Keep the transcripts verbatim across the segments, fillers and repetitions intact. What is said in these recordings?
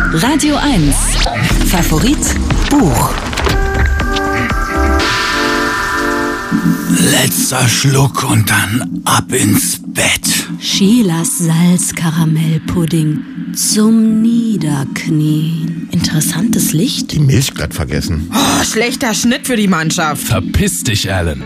Radio eins. Favorit Buch. Letzter Schluck und dann ab ins Bett. Sheilas Salzkaramellpudding zum Niederknien. Interessantes Licht. Die Milch grad vergessen. Oh, schlechter Schnitt für die Mannschaft. Verpiss dich, Alan.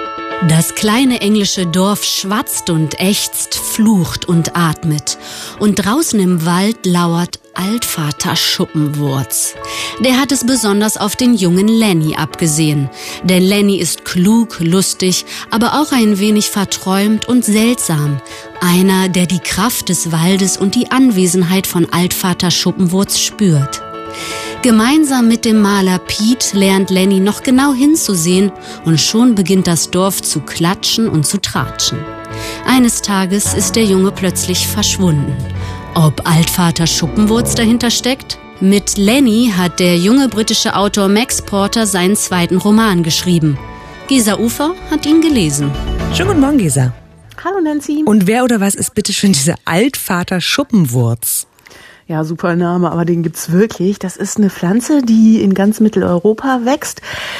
Das kleine englische Dorf schwatzt und ächzt, flucht und atmet. Und draußen im Wald lauert Altvater Schuppenwurz. Der hat es besonders auf den jungen Lenny abgesehen. Denn Lenny ist klug, lustig, aber auch ein wenig verträumt und seltsam. Einer, der die Kraft des Waldes und die Anwesenheit von Altvater Schuppenwurz spürt. Gemeinsam mit dem Maler Piet lernt Lenny noch genau hinzusehen und schon beginnt das Dorf zu klatschen und zu tratschen. Eines Tages ist der Junge plötzlich verschwunden. Ob Altvater Schuppenwurz dahinter steckt? Mit Lenny hat der junge britische Autor Max Porter seinen zweiten Roman geschrieben. Gesa Ufer hat ihn gelesen. Schönen guten Morgen, Gesa. Hallo Nancy. Und wer oder was ist bitte schön dieser Altvater Schuppenwurz? Ja, super Name, aber den gibt's wirklich. Das ist eine Pflanze, die in ganz Mitteleuropa wächst.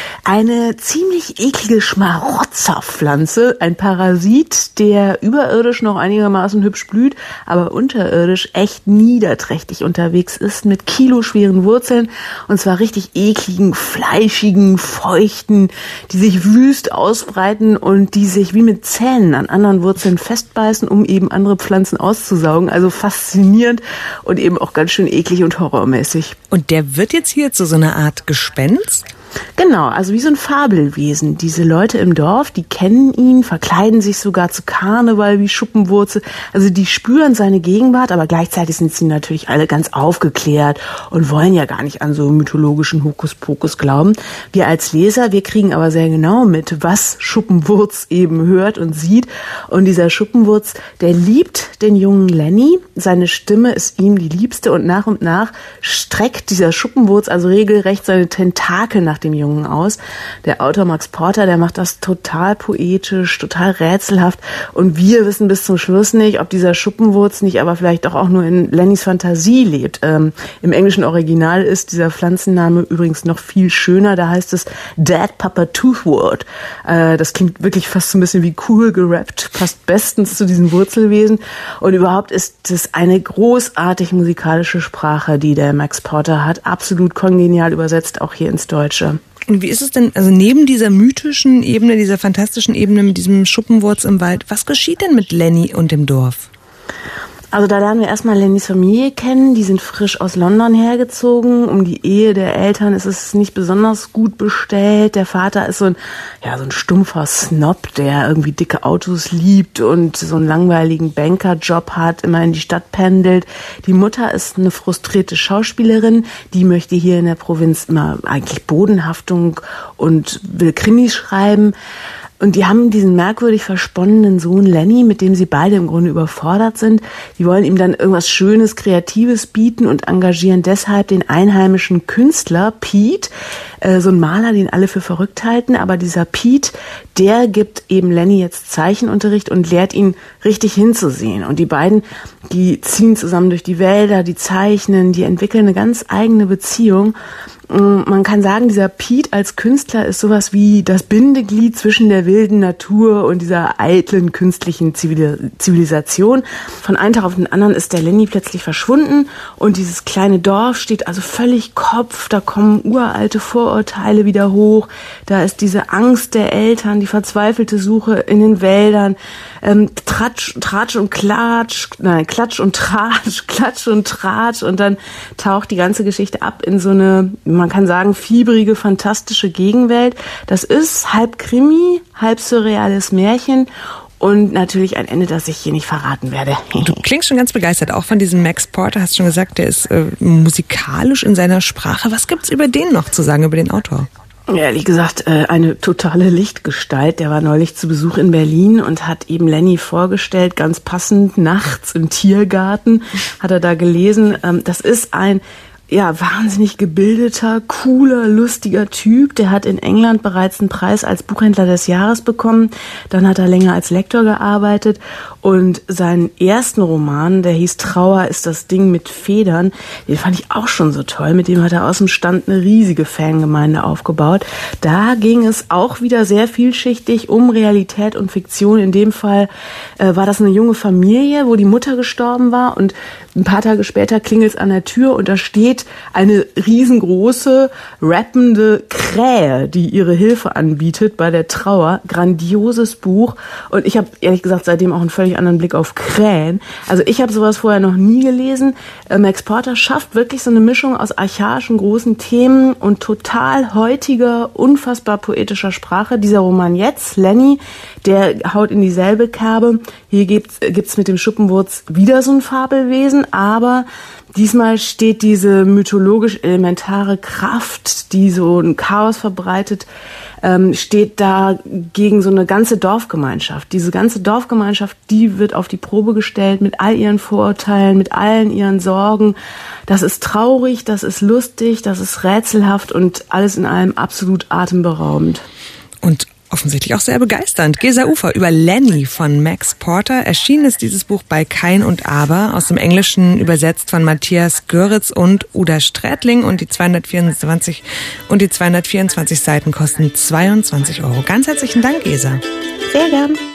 Eine ziemlich eklige Schmarotzerpflanze, ein Parasit, der überirdisch noch einigermaßen hübsch blüht, aber unterirdisch echt niederträchtig unterwegs ist, mit kiloschweren Wurzeln, und zwar richtig ekligen, fleischigen, feuchten, die sich wüst ausbreiten und die sich wie mit Zähnen an anderen Wurzeln festbeißen, um eben andere Pflanzen auszusaugen. Also faszinierend und eben auch ganz schön eklig und horrormäßig. Und der wird jetzt hier zu so einer Art Gespenst? Genau, also wie so ein Fabelwesen. Diese Leute im Dorf, die kennen ihn, verkleiden sich sogar zu Karneval wie Schuppenwurzel. Also die spüren seine Gegenwart, aber gleichzeitig sind sie natürlich alle ganz aufgeklärt und wollen ja gar nicht an so mythologischen Hokuspokus glauben. Wir als Leser, wir kriegen aber sehr genau mit, was Schuppenwurz eben hört und sieht. Und dieser Schuppenwurz, der liebt den jungen Lenny. Seine Stimme ist ihm die liebste und nach und nach streckt dieser Schuppenwurz also regelrecht seine Tentakel nach dem Jungen aus. Der Autor Max Porter, der macht das total poetisch, total rätselhaft, und wir wissen bis zum Schluss nicht, ob dieser Schuppenwurz nicht aber vielleicht doch auch nur in Lennys Fantasie lebt. Ähm, im englischen Original ist dieser Pflanzenname übrigens noch viel schöner, da heißt es Dead Papa Toothwort. Äh, das klingt wirklich fast so ein bisschen wie cool gerappt, passt bestens zu diesem Wurzelwesen, und überhaupt ist es eine großartig musikalische Sprache, die der Max Porter hat, absolut kongenial übersetzt, auch hier ins Deutsche. Und wie ist es denn, also neben dieser mythischen Ebene, dieser fantastischen Ebene mit diesem Schuppenwurz im Wald, was geschieht denn mit Lenny und dem Dorf? Also da lernen wir erstmal Lennys Familie kennen. Die sind frisch aus London hergezogen. Um die Ehe der Eltern ist es nicht besonders gut bestellt. Der Vater ist so ein, ja, so ein stumpfer Snob, der irgendwie dicke Autos liebt und so einen langweiligen Bankerjob hat, immer in die Stadt pendelt. Die Mutter ist eine frustrierte Schauspielerin. Die möchte hier in der Provinz immer eigentlich Bodenhaftung und will Krimis schreiben. Und die haben diesen merkwürdig versponnenen Sohn Lenny, mit dem sie beide im Grunde überfordert sind. Die wollen ihm dann irgendwas Schönes, Kreatives bieten und engagieren deshalb den einheimischen Künstler Piet, äh, so ein Maler, den alle für verrückt halten. Aber dieser Piet, der gibt eben Lenny jetzt Zeichenunterricht und lehrt ihn richtig hinzusehen. Und die beiden, die ziehen zusammen durch die Wälder, die zeichnen, die entwickeln eine ganz eigene Beziehung. Man kann sagen, dieser Piet als Künstler ist sowas wie das Bindeglied zwischen der wilden Natur und dieser eitlen künstlichen Zivilisation. Von einem Tag auf den anderen ist der Lenny plötzlich verschwunden und dieses kleine Dorf steht also völlig Kopf. Da kommen uralte Vorurteile wieder hoch. Da ist diese Angst der Eltern, die verzweifelte Suche in den Wäldern. Ähm, Tratsch, Tratsch und Klatsch, nein, Klatsch und Tratsch, Klatsch und Tratsch, und dann taucht die ganze Geschichte ab in so eine, man kann sagen, fiebrige, fantastische Gegenwelt. Das ist halb Krimi, halb surreales Märchen und natürlich ein Ende, das ich hier nicht verraten werde. Du klingst schon ganz begeistert, auch von diesem Max Porter, hast schon gesagt, der ist äh, musikalisch in seiner Sprache. Was gibt's über den noch zu sagen, über den Autor? Ehrlich gesagt, eine totale Lichtgestalt. Der war neulich zu Besuch in Berlin und hat eben Lenny vorgestellt, ganz passend, nachts im Tiergarten, hat er da gelesen. Das ist ein ja, wahnsinnig gebildeter, cooler, lustiger Typ. Der hat in England bereits einen Preis als Buchhändler des Jahres bekommen. Dann hat er länger als Lektor gearbeitet. Und seinen ersten Roman, der hieß Trauer ist das Ding mit Federn, den fand ich auch schon so toll. Mit dem hat er aus dem Stand eine riesige Fangemeinde aufgebaut. Da ging es auch wieder sehr vielschichtig um Realität und Fiktion. In dem Fall äh, war das eine junge Familie, wo die Mutter gestorben war. Und ein paar Tage später klingelt es an der Tür und da steht eine riesengroße, rappende Krähe, die ihre Hilfe anbietet bei der Trauer. Grandioses Buch. Und ich habe ehrlich gesagt seitdem auch einen völlig anderen Blick auf Krähen. Also ich habe sowas vorher noch nie gelesen. Max Porter schafft wirklich so eine Mischung aus archaischen großen Themen und total heutiger, unfassbar poetischer Sprache. Dieser Roman jetzt, Lenny, der haut in dieselbe Kerbe. Hier gibt's, gibt's mit dem Schuppenwurz wieder so ein Fabelwesen, aber diesmal steht diese mythologisch elementare Kraft, die so ein Chaos verbreitet, ähm, steht da gegen so eine ganze Dorfgemeinschaft. Diese ganze Dorfgemeinschaft, die wird auf die Probe gestellt mit all ihren Vorurteilen, mit allen ihren Sorgen. Das ist traurig, das ist lustig, das ist rätselhaft und alles in allem absolut atemberaubend. Und offensichtlich auch sehr begeisternd. Gesa Ufer über Lenny von Max Porter. Erschienen ist dieses Buch bei Kein und Aber, aus dem Englischen übersetzt von Matthias Göritz und Uda Strätling, und die zweihundertvierundzwanzig und die zweihundertvierundzwanzig Seiten kosten zweiundzwanzig Euro. Ganz herzlichen Dank, Gesa. Sehr gern.